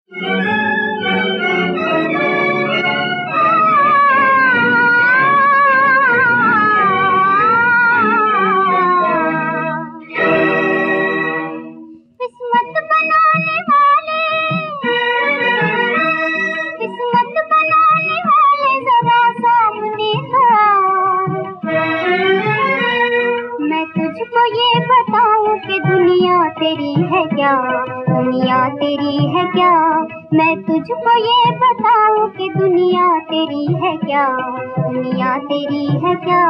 तेरी है क्या, दुनिया तेरी है क्या। मैं तुझको ये बताऊं कि दुनिया तेरी है क्या, दुनिया तेरी है क्या।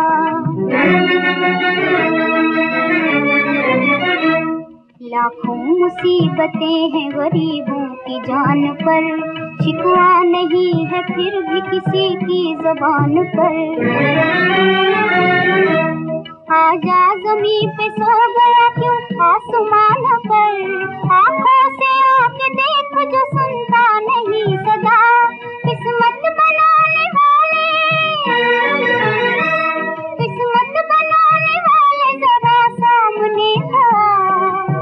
लाखों मुसीबतें हैं गरीबों की जान पर, शिकवा नहीं है फिर भी किसी की ज़बान पर। आजा ज़मीं पे सो गया क्यों आसमान पर, आँखों से आके देख जो सुनता नहीं सदा। किस्मत बनाने वाले, किस्मत बनाने वाले जरा सामने आ।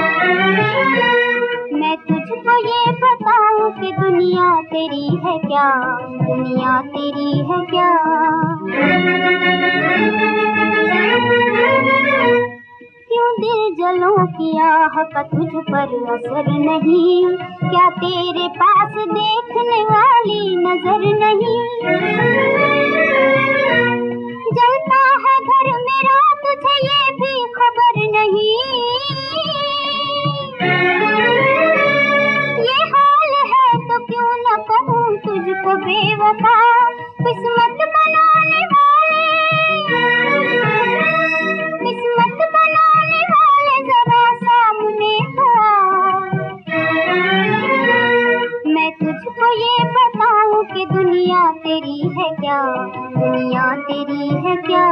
मैं तुझको ये बताऊं कि दुनिया तेरी है क्या, दुनिया तेरी है क्या। क्यों दिल जलों की आह का तुझ पर असर नहीं, क्या तेरे पास देखने वाली नजर नहीं। जलता है घर मेरा तुझे ये भी खबर नहीं, ये हाल है तो क्यों न कहूँ तुझको बेवफा। किस्मत बनाने वाले, किस्मत बनाने वाले जरा सामने आ। मैं तुझको ये बताऊं कि दुनिया तेरी है क्या, दुनिया तेरी है क्या।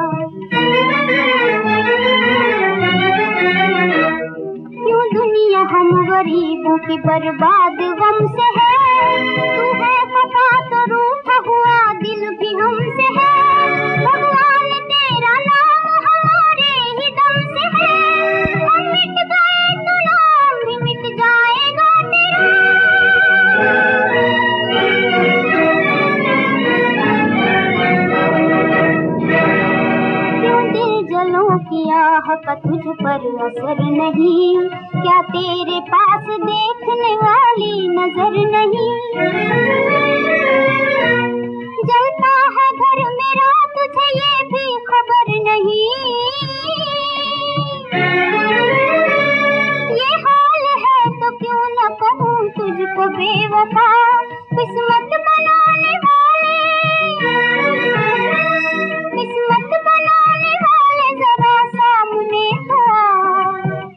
क्यों दुनिया हम गरीबों की बर्बाद गम से है, तू है खफा तो रूठा हुआ दिल भी हमसे है। भगवान तेरा नाम हमारे ही दम से है, हम मिट गए तो नाम भी मिट जाएगा तेरा। क्यों दिल जलों की आह का तुझ पर असर नहीं, क्या तेरे पास देखने वाली नजर नहीं। जलता है घर मेरा तुझे ये भी खबर नहीं, ये हाल है तो क्यों न कहूँ तुझको बेवफा। किस्मत बनाने वाले, किस्मत बनाने वाले जरा सामने आ।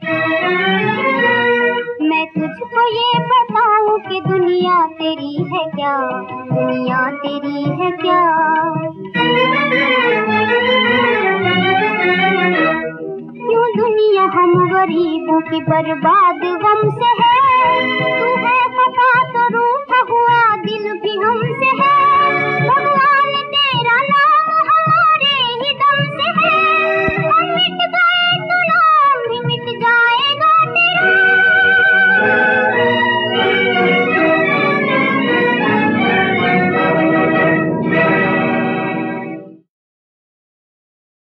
मैं तुझको ये बताऊं कि दुनिया तेरी है क्या, दुनिया तेरी है क्या। क्यों दुनिया हम गरीबों की बर्बाद गम से है, तू है खफा तो रूठा हुआ दिल भी हमसे